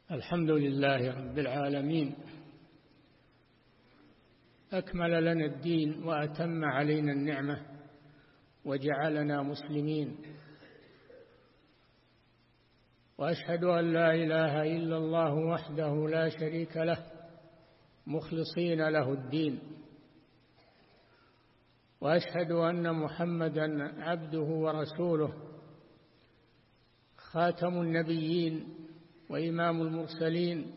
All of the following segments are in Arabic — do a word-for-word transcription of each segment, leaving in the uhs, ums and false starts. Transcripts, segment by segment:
الحمد لله رب العالمين، أكمل لنا الدين وأتم علينا النعمة وجعلنا مسلمين، وأشهد أن لا إله إلا الله وحده لا شريك له مخلصين له الدين، وأشهد أن محمدًا عبده ورسوله خاتم النبيين وإمام المرسلين،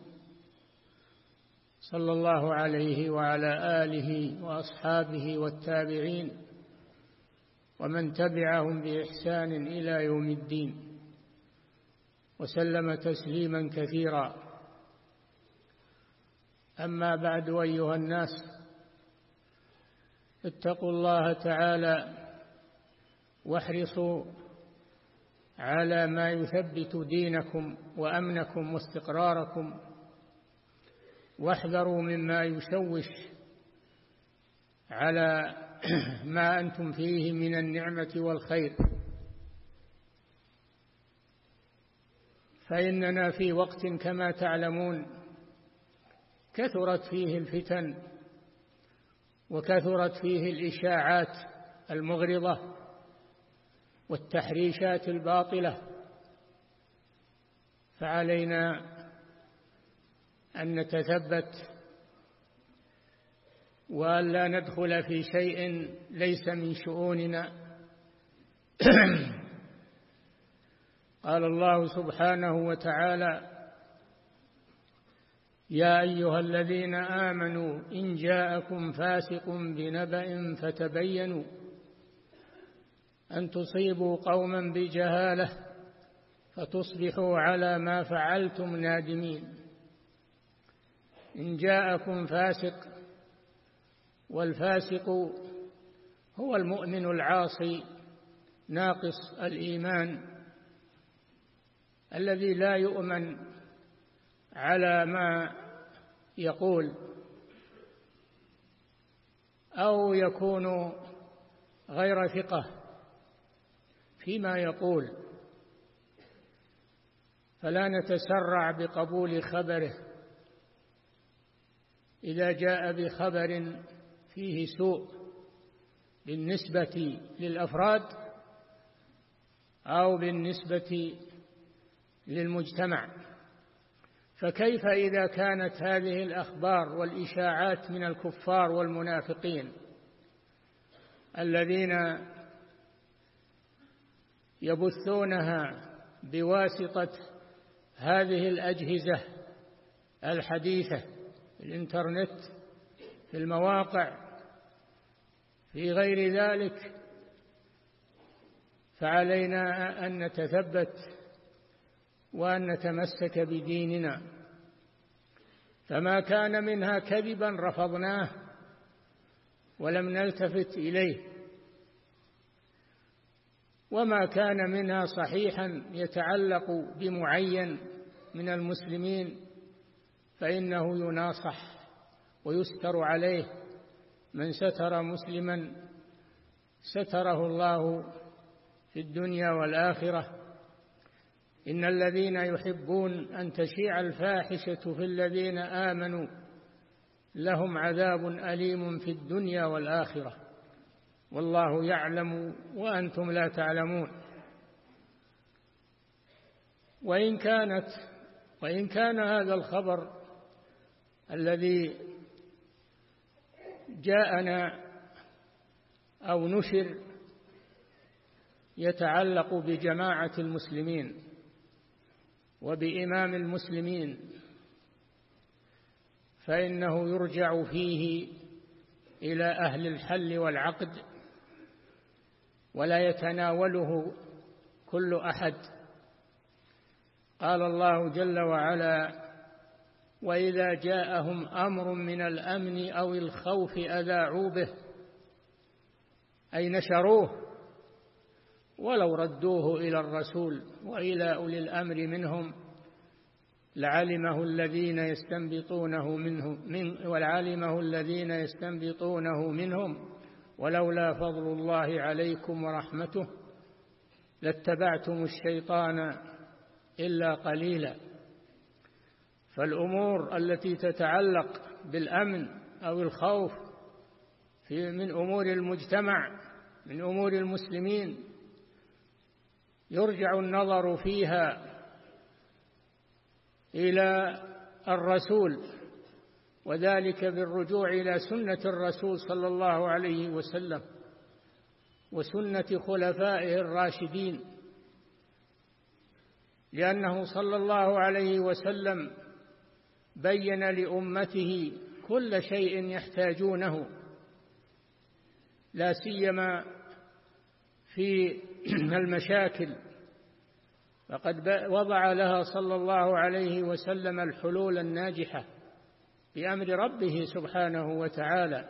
صلى الله عليه وعلى آله وأصحابه والتابعين ومن تبعهم بإحسان إلى يوم الدين، وسلم تسليما كثيرا. أما بعد، أيها الناس، اتقوا الله تعالى واحرصوا على ما يثبت دينكم وأمنكم واستقراركم، واحذروا مما يشوش على ما أنتم فيه من النعمة والخير، فإننا في وقت كما تعلمون كثرت فيه الفتن وكثرت فيه الإشاعات المغرضة والتحريشات الباطلة، فعلينا أن نتثبت وأن لا ندخل في شيء ليس من شؤوننا. قال الله سبحانه وتعالى: يا أيها الذين آمنوا إن جاءكم فاسق بنبأ فتبينوا أن تصيبوا قوما بجهالة فتصبحوا على ما فعلتم نادمين. إن جاءكم فاسق، والفاسق هو المؤمن العاصي ناقص الإيمان الذي لا يؤمن على ما يقول أو يكون غير ثقة فيما يقول، فلا نتسرع بقبول خبره إذا جاء بخبر فيه سوء بالنسبة للأفراد أو بالنسبة للمجتمع. فكيف إذا كانت هذه الأخبار والإشاعات من الكفار والمنافقين الذين يبثونها بواسطة هذه الأجهزة الحديثة، الإنترنت، في المواقع، في غير ذلك، فعلينا أن نتثبت وأن نتمسك بديننا، فما كان منها كذبا رفضناه ولم نلتفت إليه، وما كان منها صحيحا يتعلق بمعين من المسلمين فإنه يناصح ويستر عليه. من ستر مسلما ستره الله في الدنيا والآخرة. إن الذين يحبون أن تشيع الفاحشة في الذين آمنوا لهم عذاب أليم في الدنيا والآخرة والله يعلم وأنتم لا تعلمون. وإن كانت وإن كان هذا الخبر الذي جاءنا أو نشر يتعلق بجماعة المسلمين وبإمام المسلمين، فإنه يرجع فيه إلى أهل الحل والعقد ولا يتناوله كل أحد. قال الله جل وعلا: وإذا جاءهم أمر من الأمن أو الخوف أذاعوا به، أي نشروه، ولو ردوه إلى الرسول وإلى أولي الأمر منهم لعلمه الذين يستنبطونه منهم من ولعلمه الذين يستنبطونه منهم ولولا فضل الله عليكم ورحمته لاتبعتم الشيطان إلا قليلا. فالأمور التي تتعلق بالأمن أو الخوف في من أمور المجتمع من أمور المسلمين يرجع النظر فيها إلى الرسول، وذلك بالرجوع إلى سنة الرسول صلى الله عليه وسلم وسنة خلفائه الراشدين، لأنه صلى الله عليه وسلم بين لأمته كل شيء يحتاجونه، لا سيما في المشاكل، فقد وضع لها صلى الله عليه وسلم الحلول الناجحة بأمر ربه سبحانه وتعالى.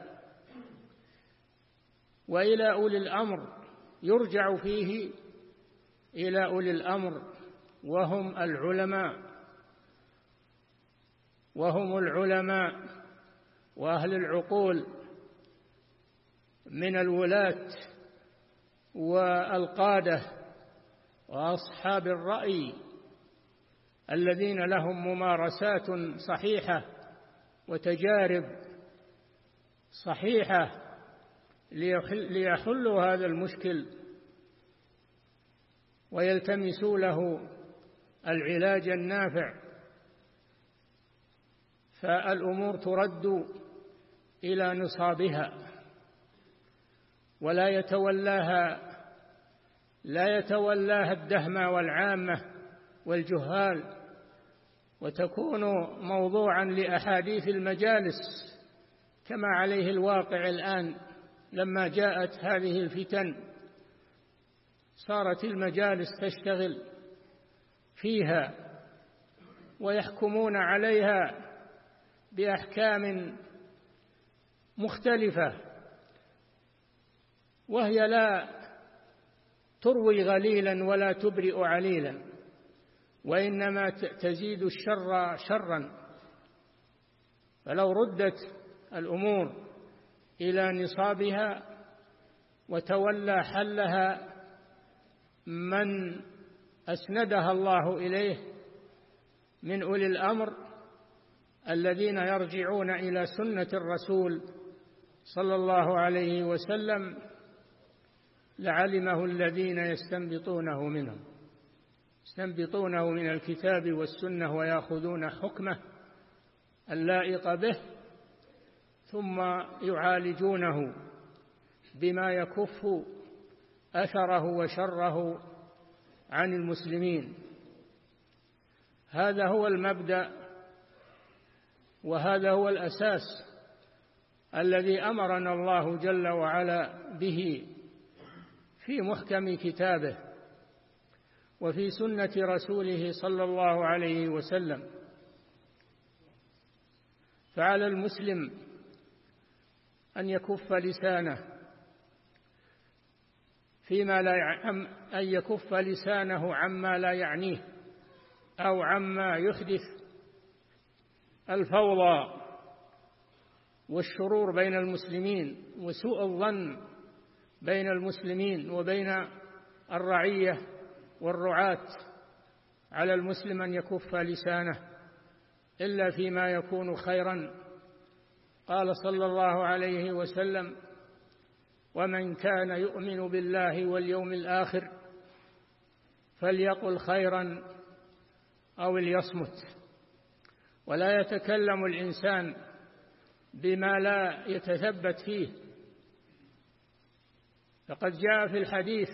وإلى أولي الأمر يرجع فيه إلى أولي الأمر وهم العلماء وهم العلماء وأهل العقول من الولاة والقادة وأصحاب الرأي الذين لهم ممارسات صحيحة وتجارب صحيحة ليحلوا هذا المشكل ويلتمسوا له العلاج النافع. فالأمور ترد إلى نصابها، ولا يتولاها لا يتولاها الدهمة والعامة والجهال، وتكون موضوعا لأحاديث المجالس كما عليه الواقع الآن. لما جاءت هذه الفتن صارت المجالس تشتغل فيها ويحكمون عليها بأحكام مختلفة، وهي لا تروي غليلا ولا تبرئ عليلا، وإنما تزيد الشر شرا. فلو ردت الأمور إلى نصابها وتولى حلها من أسندها الله إليه من أولي الأمر الذين يرجعون إلى سنة الرسول صلى الله عليه وسلم، لعلمه الذين يستنبطونه منهم يستنبطونه من الكتاب والسنة ويأخذون حكمه اللائق به، ثم يعالجونه بما يكف أثره وشره عن المسلمين. هذا هو المبدأ وهذا هو الأساس الذي أمرنا الله جل وعلا به في محكم كتابه وفي سنة رسوله صلى الله عليه وسلم. فعلى المسلم أن يكف لسانه فيما لا يعم أن يكف لسانه عما لا يعنيه أو عما يحدث الفوضى والشرور بين المسلمين وسوء الظن بين المسلمين وبين الرعية والرعاة. على المسلم أن يكف لسانه إلا فيما يكون خيرا. قال صلى الله عليه وسلم: ومن كان يؤمن بالله واليوم الآخر فليقل خيرا أو ليصمت. ولا يتكلم الإنسان بما لا يتثبت فيه، فقد جاء في الحديث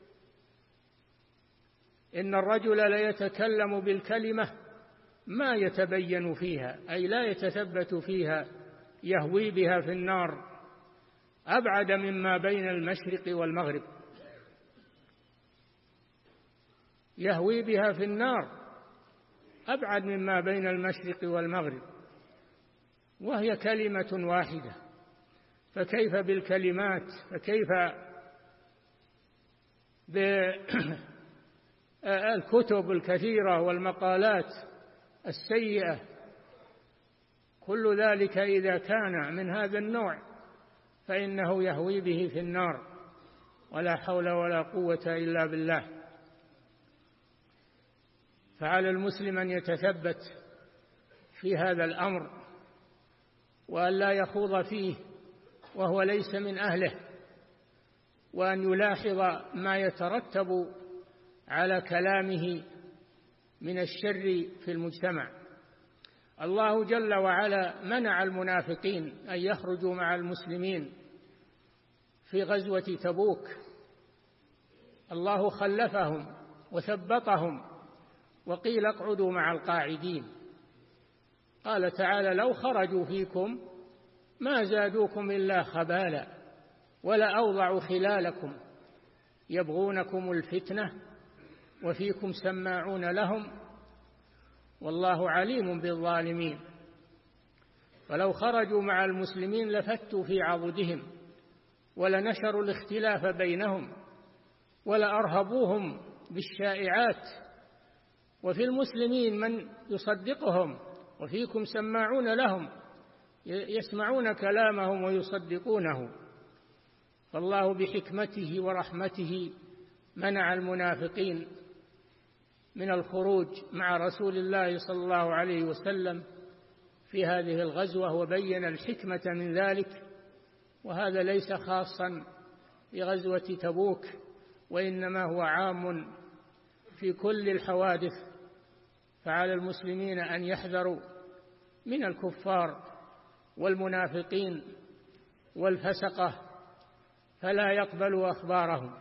إن الرجل لا يتكلم بالكلمة ما يتبين فيها، أي لا يتثبت فيها، يهوي بها في النار أبعد مما بين المشرق والمغرب، يهوي بها في النار أبعد مما بين المشرق والمغرب، وهي كلمة واحدة. فكيف بالكلمات؟ فكيف بالكتب الكثيرة والمقالات السيئة؟ كل ذلك إذا كان من هذا النوع فإنه يهوي به في النار، ولا حول ولا قوة إلا بالله. فعلى المسلم أن يتثبت في هذا الأمر وأن لا يخوض فيه وهو ليس من أهله، وأن يلاحظ ما يترتب على كلامه من الشر في المجتمع. الله جل وعلا منع المنافقين أن يخرجوا مع المسلمين في غزوة تبوك، الله خلفهم وثبطهم وقيل اقعدوا مع القاعدين. قال تعالى: لو خرجوا فيكم ما زادوكم إلا خبالا ولا أوضعوا خلالكم يبغونكم الفتنة وفيكم سماعون لهم والله عليم بالظالمين. فلو خرجوا مع المسلمين لفتوا في عضدهم ولنشروا الاختلاف بينهم ولأرهبوهم بالشائعات، وفي المسلمين من يصدقهم وفيكم سماعون لهم يسمعون كلامهم ويصدقونه. فالله بحكمته ورحمته منع المنافقين من الخروج مع رسول الله صلى الله عليه وسلم في هذه الغزوة، وبين الحكمة من ذلك. وهذا ليس خاصا بغزوة تبوك، وإنما هو عام في كل الحوادث. فعلى المسلمين أن يحذروا من الكفار والمنافقين والفسقة فلا يقبلوا أخبارهم.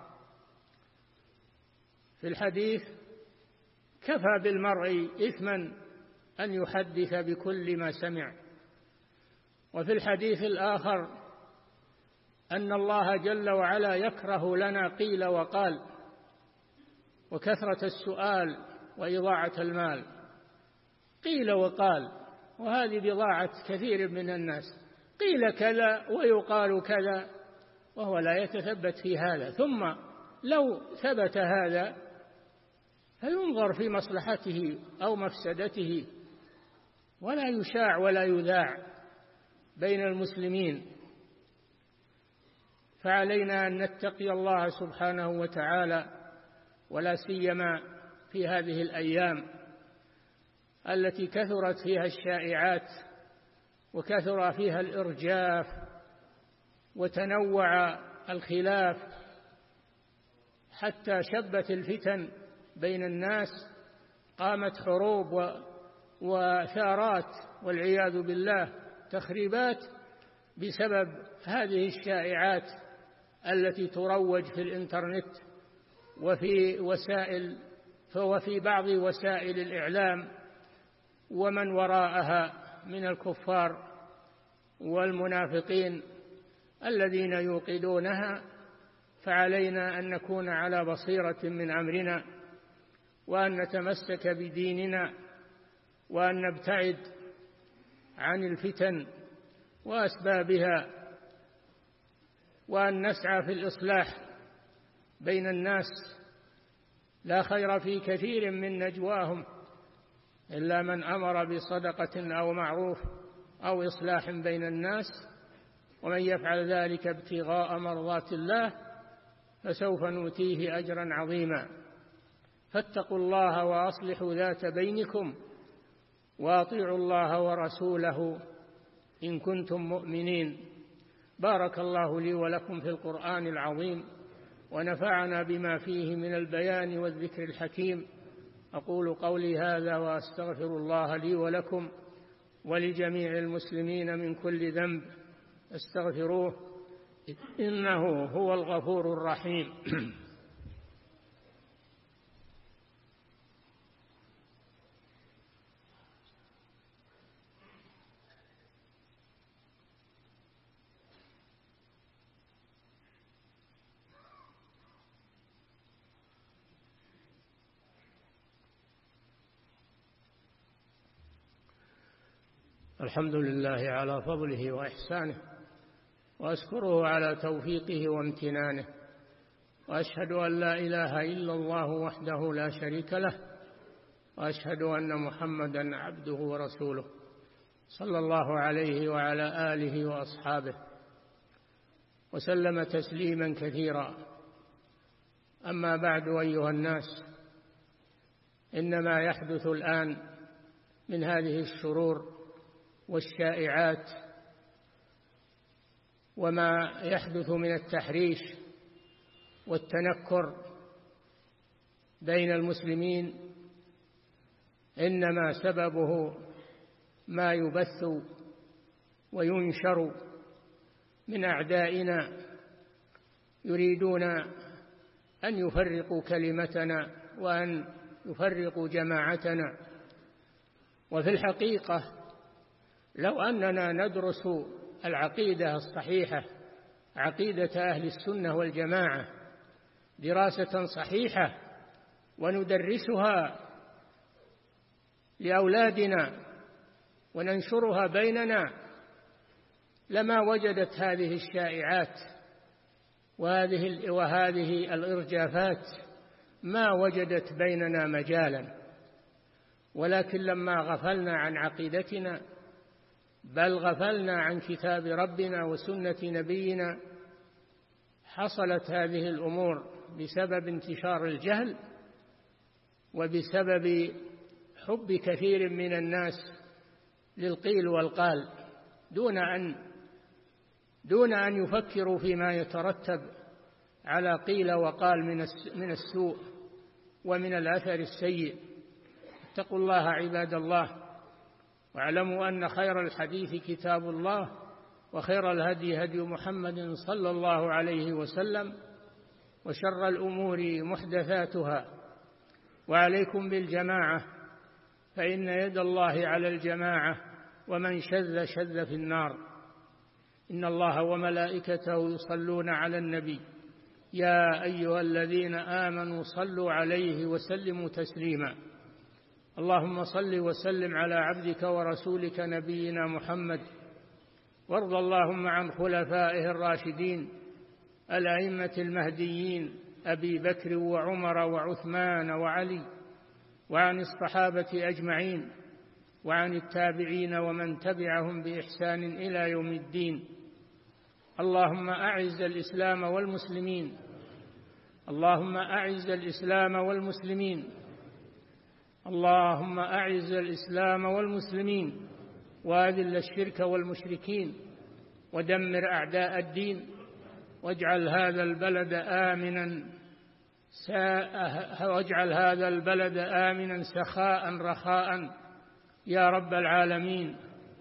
في الحديث: كفى بالمرء إثما أن يحدث بكل ما سمع. وفي الحديث الآخر أن الله جل وعلا يكره لنا قيل وقال وكثرة السؤال وإضاعة المال. قيل وقال، وهذه بضاعة كثير من الناس، قيل كذا ويقال كذا وهو لا يتثبت في هذا. ثم لو ثبت هذا فينظر في مصلحته أو مفسدته، ولا يشاع ولا يذاع بين المسلمين. فعلينا أن نتقي الله سبحانه وتعالى، ولا سيما في هذه الأيام التي كثرت فيها الشائعات وكثر فيها الإرجاف وتنوع الخلاف حتى شبت الفتن بين الناس، قامت حروب وثارات والعياذ بالله، تخريبات بسبب هذه الشائعات التي تروج في الإنترنت وفي وسائل وفي بعض وسائل الإعلام ومن وراءها من الكفار والمنافقين الذين يوقدونها. فعلينا أن نكون على بصيرة من أمرنا، وأن نتمسك بديننا، وأن نبتعد عن الفتن وأسبابها، وأن نسعى في الإصلاح بين الناس. لا خير في كثير من نجواهم إلا من أمر بصدقة أو معروف أو إصلاح بين الناس، ومن يفعل ذلك ابتغاء مرضات الله فسوف نؤتيه أجرا عظيما. فاتقوا الله وأصلحوا ذات بينكم وأطيعوا الله ورسوله إن كنتم مؤمنين. بارك الله لي ولكم في القرآن العظيم، ونفعنا بما فيه من البيان والذكر الحكيم. أقول قولي هذا وأستغفر الله لي ولكم ولجميع المسلمين من كل ذنب، استغفروه إنه هو الغفور الرحيم. الحمد لله على فضله وإحسانه، وأشكره على توفيقه وامتنانه، وأشهد أن لا إله إلا الله وحده لا شريك له، وأشهد أن محمدا عبده ورسوله صلى الله عليه وعلى آله وأصحابه وسلم تسليما كثيرا. أما بعد، أيها الناس، إنما يحدث الآن من هذه الشرور والشائعات وما يحدث من التحريش والتنكر بين المسلمين إنما سببه ما يبث وينشر من أعدائنا، يريدون أن يفرقوا كلمتنا وأن يفرقوا جماعتنا. وفي الحقيقة لو أننا ندرس العقيدة الصحيحة، عقيدة أهل السنة والجماعة، دراسة صحيحة وندرسها لأولادنا وننشرها بيننا، لما وجدت هذه الشائعات وهذه وهذه الإرجافات ما وجدت بيننا مجالا. ولكن لما غفلنا عن عقيدتنا، بل غفلنا عن كتاب ربنا وسنة نبينا، حصلت هذه الأمور بسبب انتشار الجهل وبسبب حب كثير من الناس للقيل والقال دون أن دون أن يفكروا فيما يترتب على قيل وقال من السوء ومن الأثر السيء. اتقوا الله عباد الله، واعلموا أن خير الحديث كتاب الله، وخير الهدي هدي محمد صلى الله عليه وسلم، وشر الأمور محدثاتها، وعليكم بالجماعة فإن يد الله على الجماعة، ومن شذ شذ في النار. إن الله وملائكته يصلون على النبي يا أيها الذين آمنوا صلوا عليه وسلموا تسليما. اللهم صل وسلم على عبدك ورسولك نبينا محمد، وارض اللهم عن خلفائه الراشدين الأئمة المهديين أبي بكر وعمر وعثمان وعلي، وعن الصحابة أجمعين، وعن التابعين ومن تبعهم بإحسان إلى يوم الدين. اللهم أعز الإسلام والمسلمين، اللهم أعز الإسلام والمسلمين، اللهم أعز الإسلام والمسلمين، وأذل الشرك والمشركين، ودمر أعداء الدين، واجعل هذا البلد آمنا واجعل هذا البلد آمنا سخاء رخاء يا رب العالمين.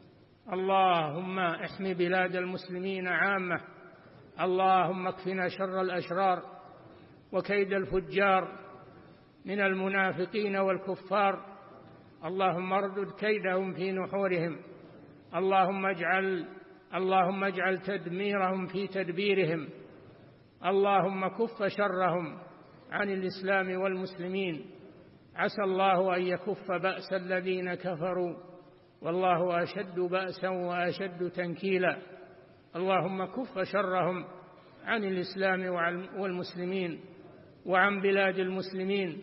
اللهم احم بلاد المسلمين عامة، اللهم اكفنا شر الأشرار وكيد الفجار من المنافقين والكفار، اللهم اردد كيدهم في نحورهم، اللهم اجعل اللهم اجعل تدميرهم في تدبيرهم، اللهم كف شرهم عن الإسلام والمسلمين. عسى الله أن يكف بأس الذين كفروا، والله أشد بأسا وأشد تنكيلا. اللهم كف شرهم عن الإسلام والمسلمين وعن بلاد المسلمين.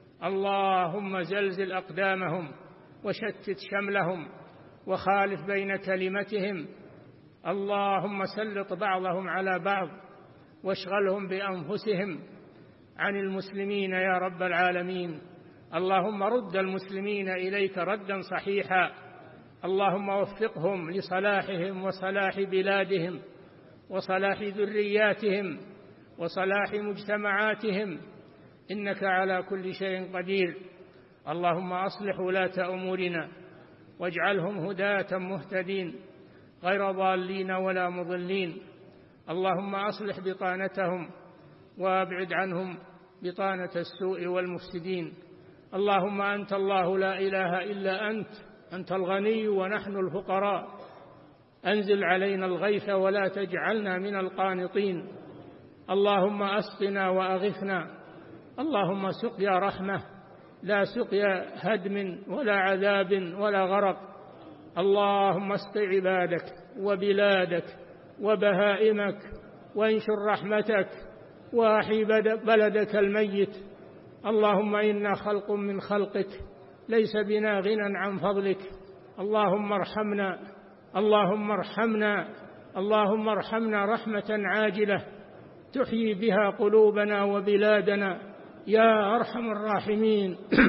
اللهم زلزل أقدامهم وشتت شملهم وخالف بين كلمتهم. اللهم سلط بعضهم على بعض واشغلهم بأنفسهم عن المسلمين يا رب العالمين. اللهم رد المسلمين إليك ردا صحيحا، اللهم وفقهم لصلاحهم وصلاح بلادهم وصلاح ذرياتهم وصلاح مجتمعاتهم، إنك على كل شيء قدير. اللهم أصلح ولاة أمورنا واجعلهم هداة مهتدين غير ضالين ولا مضلين. اللهم أصلح بطانتهم وأبعد عنهم بطانة السوء والمفسدين. اللهم أنت الله لا إله إلا أنت، أنت الغني ونحن الفقراء، أنزل علينا الغيث ولا تجعلنا من القانطين. اللهم أسقنا وأغثنا، اللهم سقيا رحمة لا سقيا هدم ولا عذاب ولا غرق. اللهم اسق عبادك وبلادك وبهائمك، وانشر رحمتك، واحي بلدك الميت. اللهم إنا خلق من خلقك ليس بنا غنى عن فضلك. اللهم ارحمنا اللهم ارحمنا اللهم ارحمنا رحمة عاجلة تحيي بها قلوبنا وبلادنا يا أرحم الراحمين.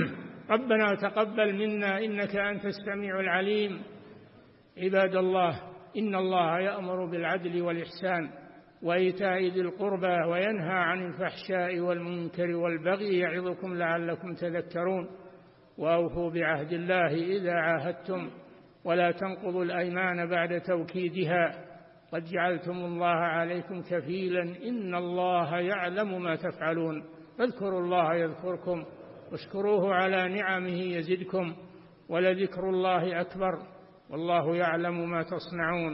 ربنا تقبل منا إنك أنت السميع العليم. عباد الله، إن الله يأمر بالعدل والإحسان وإيتاء ذي القربى وينهى عن الفحشاء والمنكر والبغي يعظكم لعلكم تذكرون. وأوفوا بعهد الله إذا عاهدتم ولا تنقضوا الأيمان بعد توكيدها قد جعلتم الله عليكم كفيلا إن الله يعلم ما تفعلون. فاذكروا الله يذكركم واشكروه على نعمه يزدكم ولذكر الله أكبر والله يعلم ما تصنعون.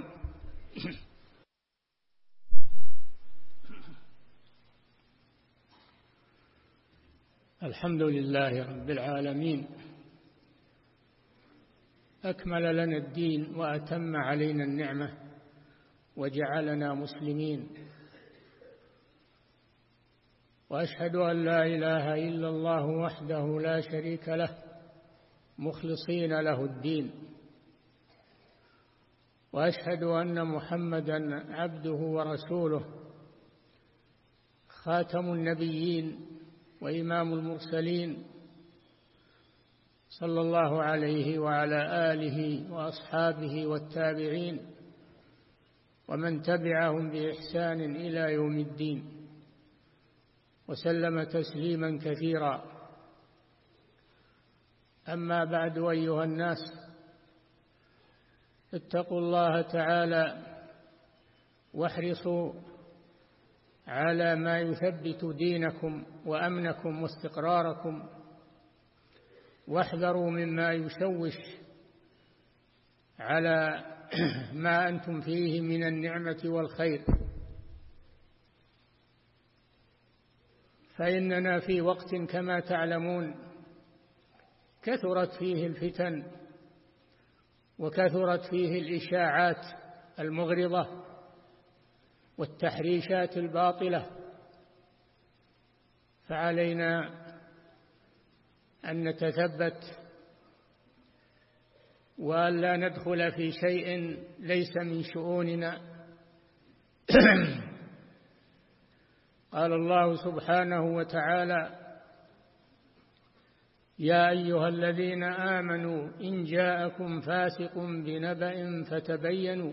الحمد لله رب العالمين، أكمل لنا الدين وأتم علينا النعمة وجعلنا مسلمين، وأشهد أن لا إله إلا الله وحده لا شريك له مخلصين له الدين، وأشهد أن محمدًا عبده ورسوله خاتم النبيين وإمام المرسلين صلى الله عليه وعلى آله وأصحابه والتابعين ومن تبعهم بإحسان إلى يوم الدين وسلم تسليما كثيرا. أما بعد، أيها الناس، اتقوا الله تعالى واحرصوا على ما يثبت دينكم وأمنكم واستقراركم، واحذروا مما يشوش على ما أنتم فيه من النعمة والخير، فإننا في وقت كما تعلمون كثرت فيه الفتن وكثرت فيه الإشاعات المغرضة والتحريشات الباطلة، فعلينا أن نتثبت وألا ندخل في شيء ليس من شؤوننا. قال الله سبحانه وتعالى: يا أيها الذين آمنوا إن جاءكم فاسق بنبأ فتبينوا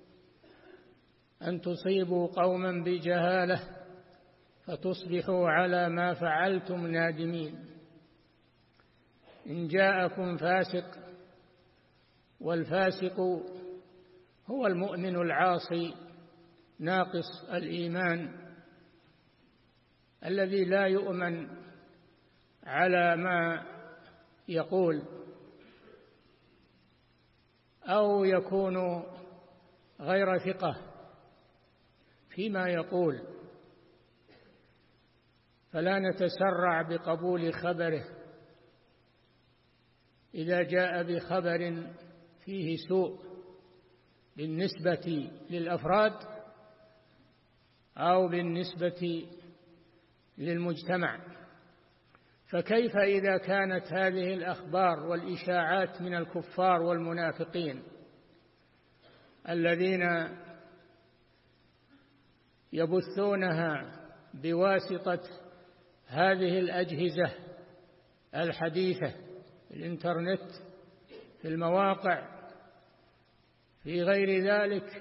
أن تصيبوا قوما بجهالة فتصبحوا على ما فعلتم نادمين. إن جاءكم فاسق، والفاسق هو المؤمن العاصي ناقص الإيمان الذي لا يؤمن على ما يقول أو يكون غير ثقة فيما يقول، فلا نتسرع بقبول خبره إذا جاء بخبر فيه سوء بالنسبة للأفراد أو بالنسبة للمجتمع. فكيف إذا كانت هذه الأخبار والإشاعات من الكفار والمنافقين الذين يبثونها بواسطة هذه الأجهزة الحديثة، الإنترنت، في المواقع، في غير ذلك،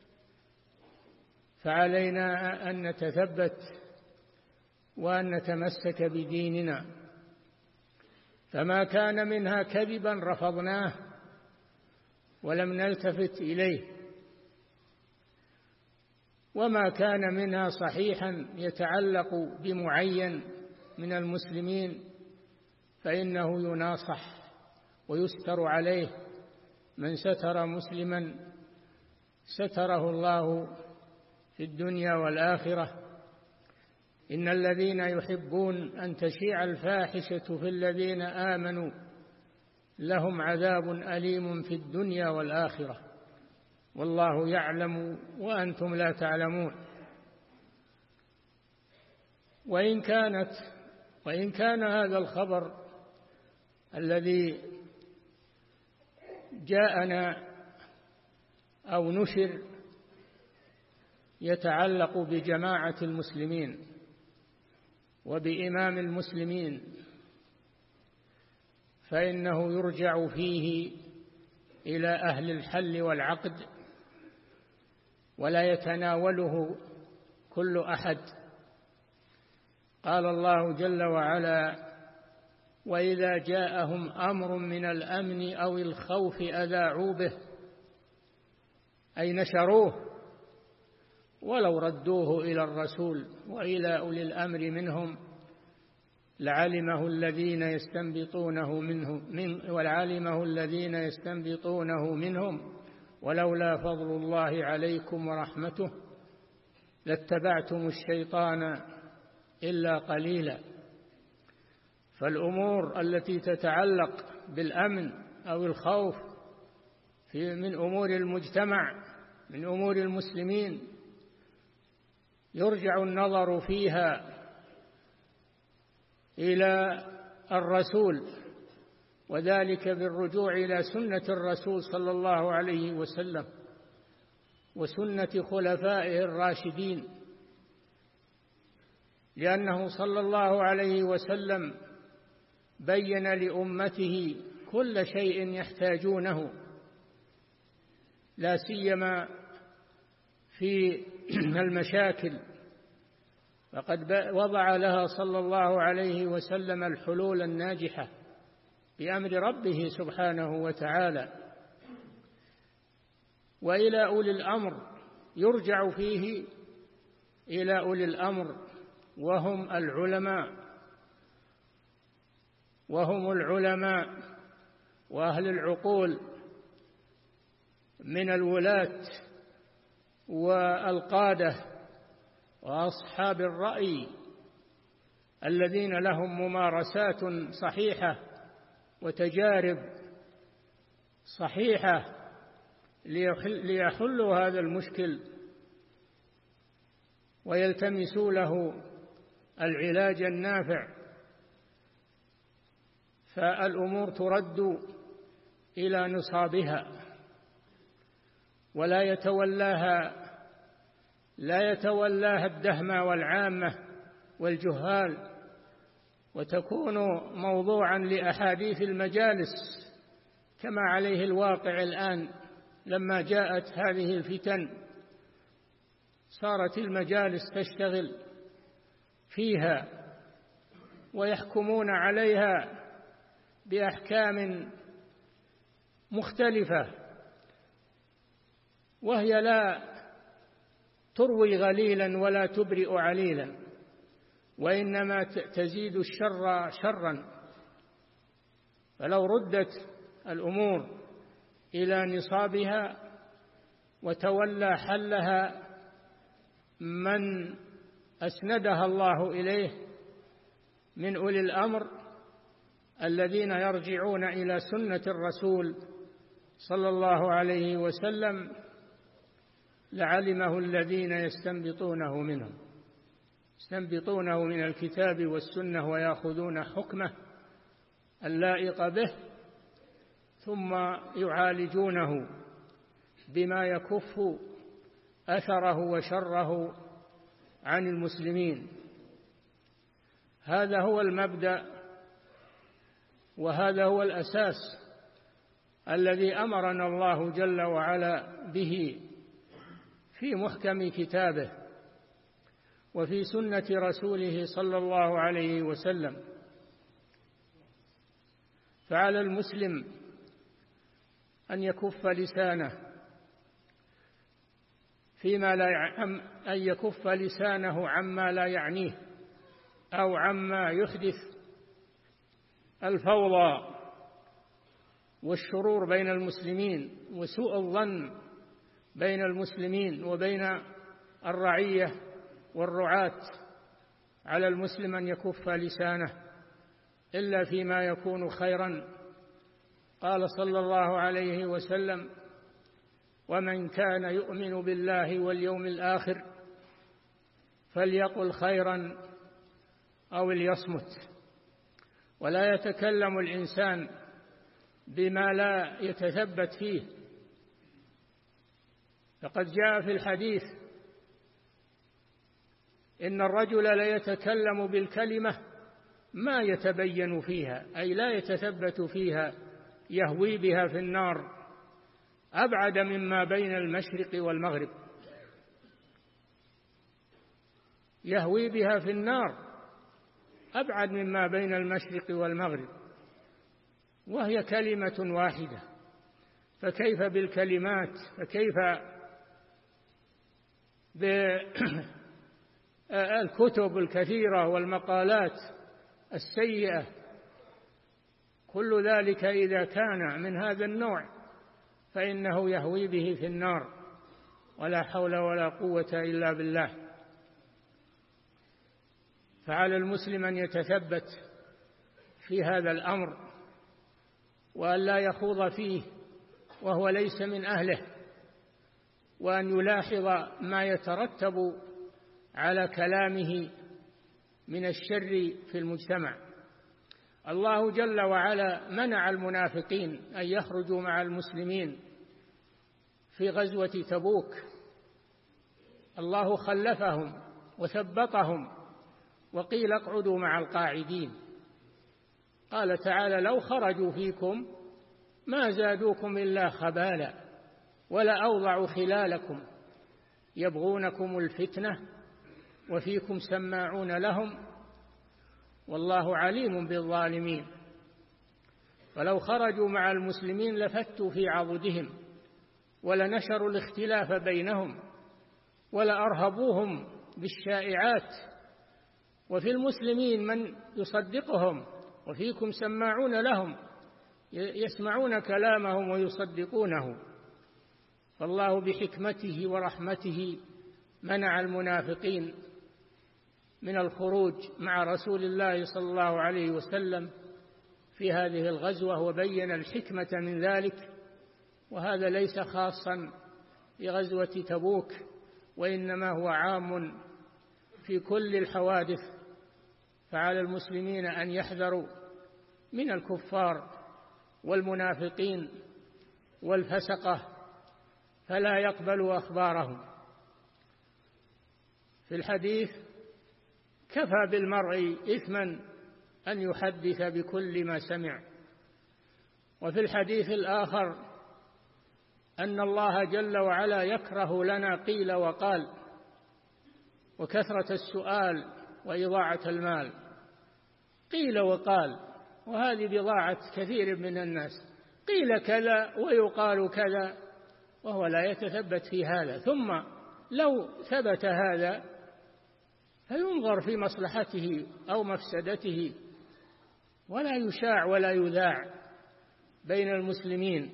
فعلينا أن نتثبت وأن نتمسك بديننا، فما كان منها كذبا رفضناه ولم نلتفت إليه، وما كان منها صحيحا يتعلق بمعين من المسلمين فإنه يناصح ويستر عليه. من ستر مسلما ستره الله في الدنيا والآخرة. إن الذين يحبون أن تشيع الفاحشة في الذين آمنوا لهم عذاب أليم في الدنيا والآخرة والله يعلم وأنتم لا تعلمون. وإن كانت وإن كان هذا الخبر الذي جاءنا أو نشر يتعلق بجماعة المسلمين وبإمام المسلمين، فإنه يرجع فيه إلى أهل الحل والعقد، ولا يتناوله كل أحد. قال الله جل وعلا: وإذا جاءهم أمر من الأمن أو الخوف أذاعوا به، أي نشروه، ولو ردوه إلى الرسول وإلى أولي الأمر منهم لعلمه الذين يستنبطونه منه من ولعلمه الذين يستنبطونه منهم ولولا فضل الله عليكم ورحمته لاتبعتم الشيطان إلا قليلا. فالأمور التي تتعلق بالأمن أو الخوف في من أمور المجتمع، من أمور المسلمين، يرجع النظر فيها إلى الرسول، وذلك بالرجوع إلى سنة الرسول صلى الله عليه وسلم وسنة خلفائه الراشدين، لأنه صلى الله عليه وسلم بين لأمته كل شيء يحتاجونه، لا سيما في المشاكل، فقد وضع لها صلى الله عليه وسلم الحلول الناجحة بأمر ربه سبحانه وتعالى. وإلى أولي الأمر يرجع فيه إلى أولي الأمر وهم العلماء وهم العلماء وأهل العقول من الولاة والقادة وأصحاب الرأي الذين لهم ممارسات صحيحة وتجارب صحيحة ليحلوا هذا المشكل ويلتمسوا له العلاج النافع. فالأمور ترد إلى نصابها، ولا يتولاها لا يتولاها الدهمة والعامة والجهال، وتكون موضوعا لأحاديث المجالس كما عليه الواقع الآن. لما جاءت هذه الفتن صارت المجالس تشتغل فيها ويحكمون عليها بأحكام مختلفة، وهي لا تروي غليلا ولا تبرئ عليلا، وإنما تزيد الشر شرا. فلو ردت الأمور إلى نصابها وتولى حلها من أسندها الله إليه من أولي الأمر الذين يرجعون إلى سنة الرسول صلى الله عليه وسلم، لعلمه الذين يستنبطونه منهم يستنبطونه من الكتاب والسنة ويأخذون حكمه اللائق به، ثم يعالجونه بما يكف أثره وشره عن المسلمين. هذا هو المبدأ وهذا هو الأساس الذي أمرنا الله جل وعلا به في محكم كتابه وفي سنة رسوله صلى الله عليه وسلم. فعلى المسلم أن يكف لسانه فيما لا يعم أن يكف لسانه عما لا يعنيه أو عما يحدث الفوضى والشرور بين المسلمين وسوء الظن بين المسلمين وبين الرعية والرعاة. على المسلم أن يكف لسانه إلا فيما يكون خيرا. قال صلى الله عليه وسلم: ومن كان يؤمن بالله واليوم الآخر فليقل خيرا أو ليصمت. ولا يتكلم الإنسان بما لا يتثبت فيه، فقد جاء في الحديث إن الرجل لا يتكلم بالكلمة ما يتبين فيها، أي لا يتثبت فيها، يهوي بها في النار أبعد مما بين المشرق والمغرب، يهوي بها في النار أبعد مما بين المشرق والمغرب، وهي كلمة واحدة، فكيف بالكلمات، فكيف بالكتب الكثيرة والمقالات السيئة. كل ذلك إذا كان من هذا النوع فإنه يهوي به في النار، ولا حول ولا قوة إلا بالله. فعلى المسلم أن يتثبت في هذا الأمر، وأن لا يخوض فيه وهو ليس من أهله، وأن يلاحظ ما يترتب على كلامه من الشر في المجتمع. الله جل وعلا منع المنافقين أن يخرجوا مع المسلمين في غزوة تبوك، الله خلفهم وثبطهم وقيل اقعدوا مع القاعدين. قال تعالى: لو خرجوا فيكم ما زادوكم إلا خبالا ولا أوضعوا خلالكم يبغونكم الفتنة وفيكم سماعون لهم والله عليم بالظالمين. فلو خرجوا مع المسلمين لفتوا في عضدهم ولنشروا الاختلاف بينهم ولأرهبوهم بالشائعات، وفي المسلمين من يصدقهم وفيكم سماعون لهم، يسمعون كلامهم ويصدقونه. فالله بحكمته ورحمته منع المنافقين من الخروج مع رسول الله صلى الله عليه وسلم في هذه الغزوة، وبين الحكمة من ذلك. وهذا ليس خاصا بغزوة تبوك، وإنما هو عام في كل الحوادث. فعلى المسلمين أن يحذروا من الكفار والمنافقين والفسقة، فلا يقبلوا أخبارهم. في الحديث: كفى بالمرء إثما أن يحدث بكل ما سمع. وفي الحديث الآخر أن الله جل وعلا يكره لنا قيل وقال وكثرة السؤال وإضاعة المال. قيل وقال، وهذه بضاعة كثير من الناس، قيل كذا ويقال كذا وهو لا يتثبت في هذا. ثم لو ثبت هذا فينظر في مصلحته أو مفسدته، ولا يشاع ولا يذاع بين المسلمين.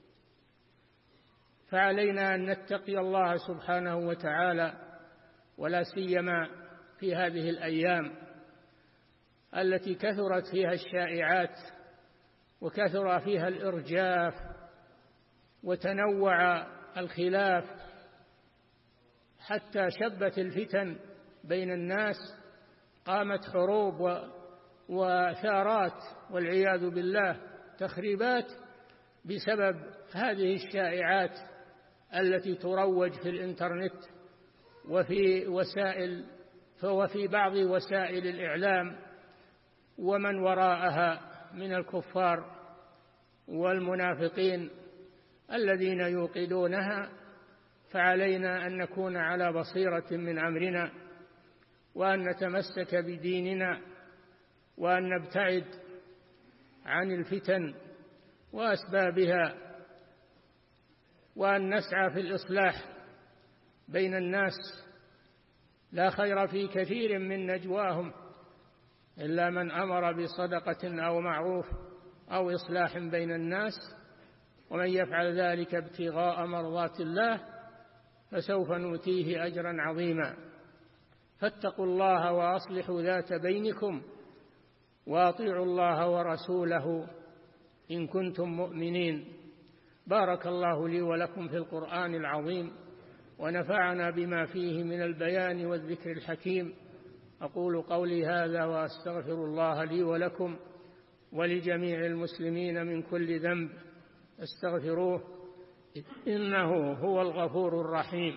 فعلينا أن نتقي الله سبحانه وتعالى، ولا سيما في هذه الأيام التي كثرت فيها الشائعات وكثر فيها الإرجاف وتنوع الخلاف، حتى شبت الفتن بين الناس، قامت حروب وثارات والعياذ بالله، تخريبات بسبب هذه الشائعات التي تروج في الإنترنت وفي وسائل وفي بعض وسائل الإعلام ومن وراءها من الكفار والمنافقين الذين يوقدونها. فعلينا أن نكون على بصيرة من أمرنا، وأن نتمسك بديننا، وأن نبتعد عن الفتن وأسبابها، وأن نسعى في الإصلاح بين الناس. لا خير في كثير من نجواهم إلا من أمر بصدقة أو معروف أو إصلاح بين الناس، ومن يفعل ذلك ابتغاء مرضات الله فسوف نؤتيه أجرا عظيما. فاتقوا الله وأصلحوا ذات بينكم وأطيعوا الله ورسوله إن كنتم مؤمنين. بارك الله لي ولكم في القرآن العظيم، ونفعنا بما فيه من البيان والذكر الحكيم. أقول قولي هذا وأستغفر الله لي ولكم ولجميع المسلمين من كل ذنب، استغفروه إنه هو الغفور الرحيم.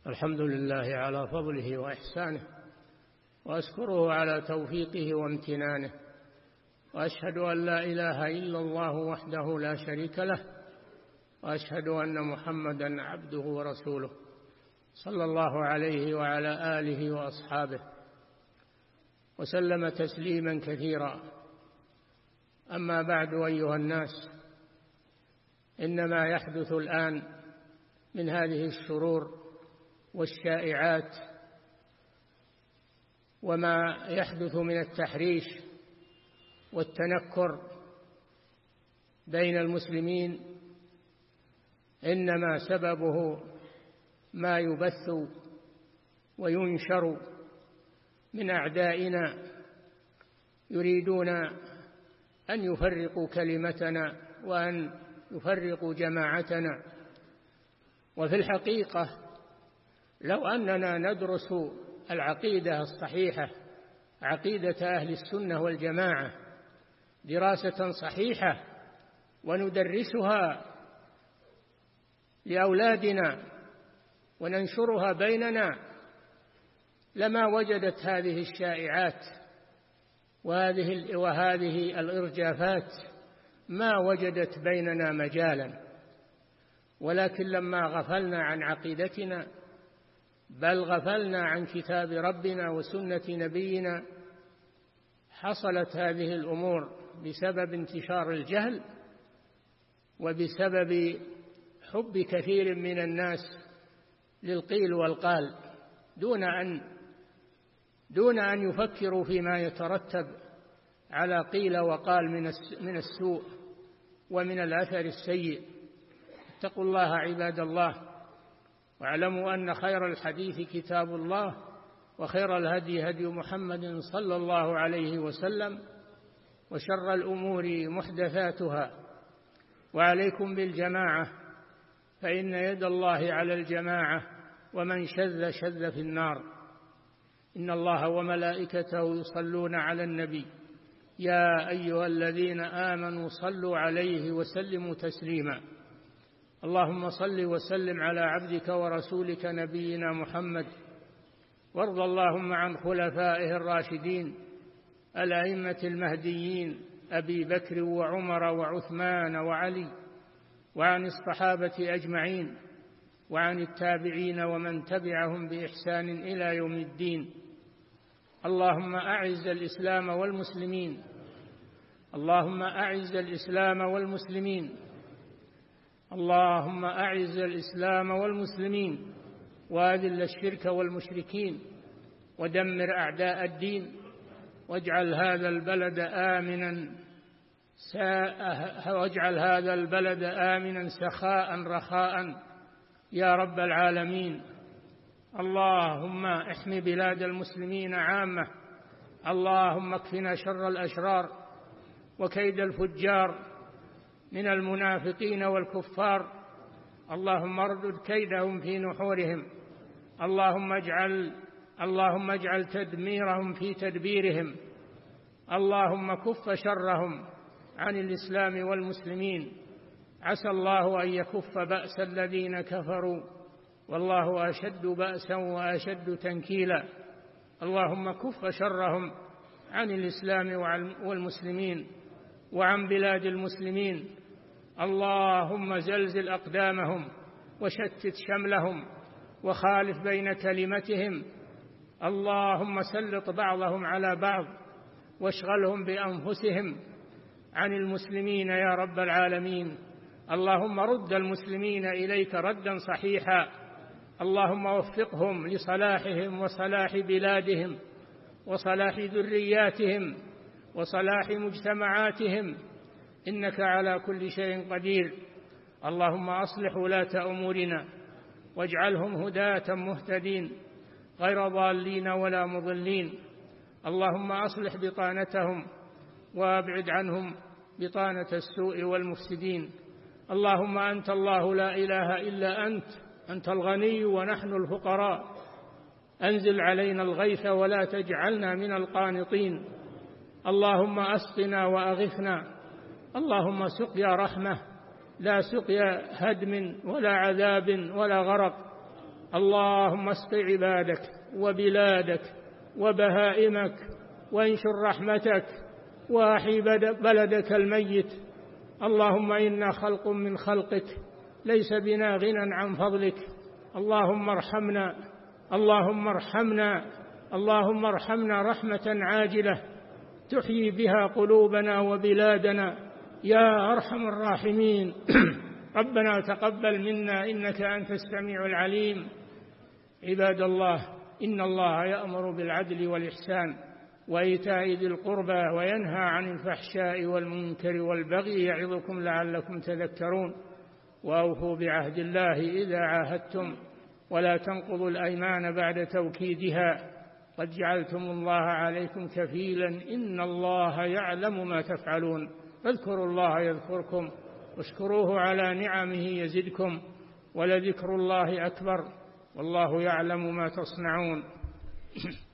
الحمد لله على فضله وإحسانه، وأشكره على توفيقه وامتنانه، وأشهد أن لا إله إلا الله وحده لا شريك له، وأشهد أن محمدا عبده ورسوله صلى الله عليه وعلى آله وأصحابه وسلم تسليما كثيرا. أما بعد، أيها الناس، إنما يحدث الآن من هذه الشرور والشائعات وما يحدث من التحريش والتنكر بين المسلمين إنما سببه ما يبث وينشر من أعدائنا، يريدون أن يفرقوا كلمتنا وأن يفرقوا جماعتنا. وفي الحقيقة لو أننا ندرس العقيدة الصحيحة، عقيدة أهل السنة والجماعة، دراسة صحيحة وندرسها لأولادنا وننشرها بيننا، لما وجدت هذه الشائعات وهذه وهذه الإرجافات ما وجدت بيننا مجالا. ولكن لما غفلنا عن عقيدتنا، بل غفلنا عن كتاب ربنا وسنة نبينا، حصلت هذه الأمور بسبب انتشار الجهل وبسبب حب كثير من الناس للقيل والقال، دون أن دون أن يفكروا فيما يترتب على قيل وقال من السوء ومن الأثر السيء. اتقوا الله عباد الله، واعلموا أن خير الحديث كتاب الله، وخير الهدي هدي محمد صلى الله عليه وسلم، وشر الأمور محدثاتها، وعليكم بالجماعة، فإن يد الله على الجماعة، ومن شذ شذ في النار. إن الله وملائكته يصلون على النبي، يا أيها الذين آمنوا صلوا عليه وسلموا تسليما. اللهم صل وسلم على عبدك ورسولك نبينا محمد، وارض اللهم عن خلفائه الراشدين الأئمة المهديين أبي بكر وعمر وعثمان وعلي، وعن الصحابة أجمعين، وعن التابعين ومن تبعهم بإحسان إلى يوم الدين. اللهم أعز الإسلام والمسلمين، اللهم أعز الإسلام والمسلمين، اللهم أعز الإسلام والمسلمين، وأذل الشرك والمشركين، ودمر أعداء الدين، واجعل هذا البلد آمنا واجعل هذا البلد آمنا سخاء رخاء يا رب العالمين. اللهم احم بلاد المسلمين عامة، اللهم اكفنا شر الأشرار وكيد الفجار من المنافقين والكفار، اللهم اردد كيدهم في نحورهم، اللهم اجعل اللهم اجعل تدميرهم في تدبيرهم، اللهم كف شرهم عن الإسلام والمسلمين. عسى الله أن يكف بأس الذين كفروا، والله أشد بأسا وأشد تنكيلا. اللهم كف شرهم عن الإسلام والمسلمين وعن بلاد المسلمين. اللهم زلزل أقدامهم وشتت شملهم وخالف بين كلمتهم. اللهم سلط بعضهم على بعض واشغلهم بأنفسهم عن المسلمين يا رب العالمين. اللهم رد المسلمين إليك ردا صحيحا، اللهم وفقهم لصلاحهم وصلاح بلادهم وصلاح ذرياتهم وصلاح مجتمعاتهم، إنك على كل شيء قدير. اللهم أصلح ولاة أمورنا واجعلهم هداة مهتدين غير ضالين ولا مضلين. اللهم أصلح بطانتهم وابعد عنهم بطانة السوء والمفسدين. اللهم أنت الله لا إله إلا أنت، أنت الغني ونحن الفقراء، أنزل علينا الغيث ولا تجعلنا من القانطين. اللهم أسقنا وأغثنا، اللهم سقيا رحمة لا سقيا هدم ولا عذاب ولا غرق. اللهم اسق عبادك وبلادك وبهائمك، وانشر رحمتك، واحي بلدك الميت. اللهم إنا خلق من خلقك ليس بنا غنى عن فضلك. اللهم ارحمنا، اللهم ارحمنا، اللهم ارحمنا رحمة عاجلة تحيي بها قلوبنا وبلادنا يا أرحم الراحمين. ربنا تقبل منا إنك أنت السميع العليم. عباد الله، إن الله يأمر بالعدل والإحسان وإيتاء ذي القربى وينهى عن الفحشاء والمنكر والبغي يعظكم لعلكم تذكرون. وأوفوا بعهد الله إذا عاهدتم ولا تنقضوا الأيمان بعد توكيدها، قد جعلتم الله عليكم كفيلا إن الله يعلم ما تفعلون. فاذكروا الله يذكركم واشكروه على نعمه يزدكم ولذكر الله أكبر والله يعلم ما تصنعون.